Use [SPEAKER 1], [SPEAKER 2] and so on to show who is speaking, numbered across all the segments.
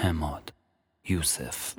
[SPEAKER 1] حماد یوسف.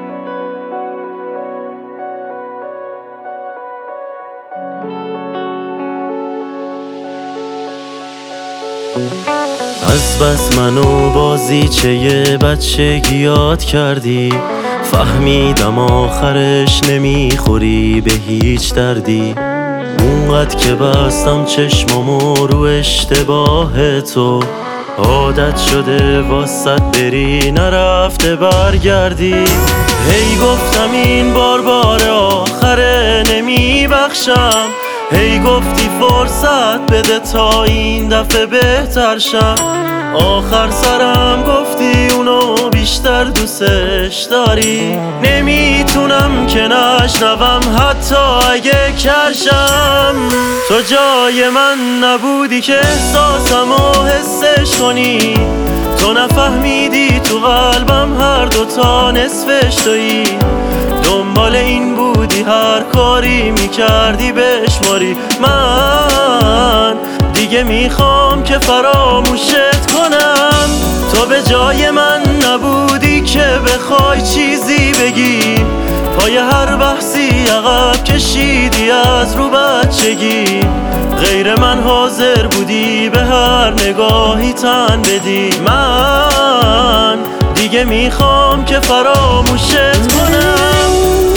[SPEAKER 2] از بس منو بازیچه بچگی یاد کردی، فهمیدم آخرش نمیخوری به هیچ دردی. اونقدر که بستم چشمامو رو اشتباه تو، عادت شده واسط بری نرفته برگردی. هی گفتم این بار آخره نمیبخشم، هی گفتی فرصت بده تا این دفعه بهتر شم. آخر سرم گفتی اونو بیشتر دوستش داری، نمیتونم که نشنوم حتی اگه کرشم. تو جای من نبودی که احساسمو حسش کنی، تو نفهمیدی تو قلبم هر دوتا نصفش تویی. دنبال این بودی هر کاری میکردی بشماری، من دیگه میخوام که فراموشت کنم. تو به جای من نبودی که بخوای چیزی بگی، پای هر بحثی عقب کشیدی از رو بچگی. غیر من حاضر بودی به هر نگاهی تن بدی، من دیگه میخوام که فراموشت کنم.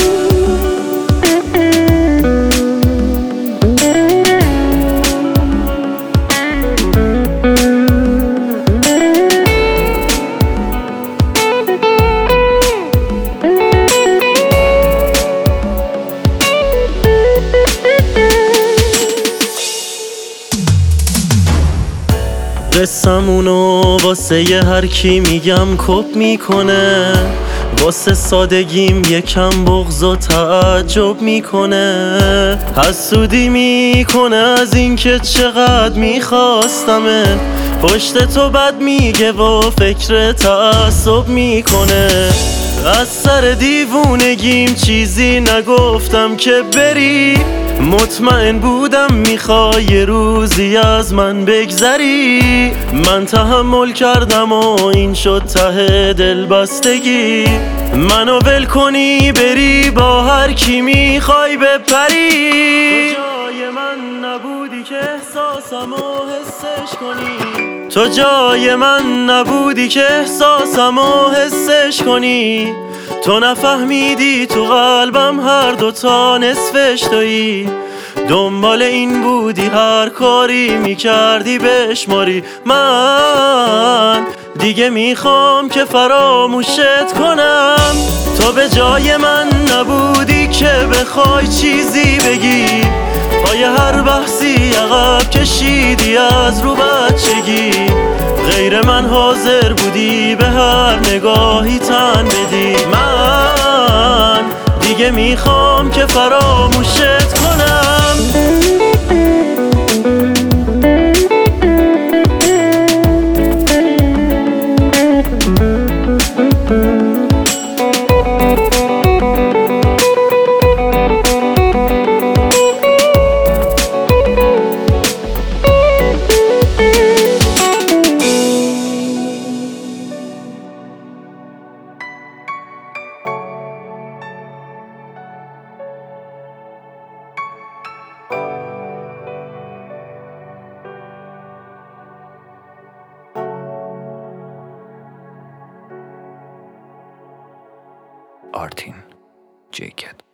[SPEAKER 2] قصمونو واسه ی هر کی میگم کپ میکنه، واسه سادگیم یکم بغض و تعجب میکنه. حسودی میکنه از این که چقدر میخواستمه، پشت تو بد میگه و فکر تعصب میکنه. از سر دیوونگیم چیزی نگفتم که بری، مطمئن بودم میخوای یه روزی از من بگذری. من تحمل کردم و این شد ته دلبستگی، منو ول کنی بری با هر کی میخوای بپری. تو جای من نبودی که احساسمو حسش کنی، تو جای من نبودی که احساسمو حسش کنی. تو نفهمیدی تو قلبم هر دوتا نصفش تویی. دنبال این بودی هر کاری میکردی بشماری، من دیگه میخوام که فراموشت کنم. تو به جای من نبودی که بخوای چیزی بگی، پای هر بحثی عقب کشیدی از رو بچگی. غیر من حاضر بودی به هر نگاهی تن بدی، من دیگه میخوام که فراموشت کنم.
[SPEAKER 1] آرتین جیکد.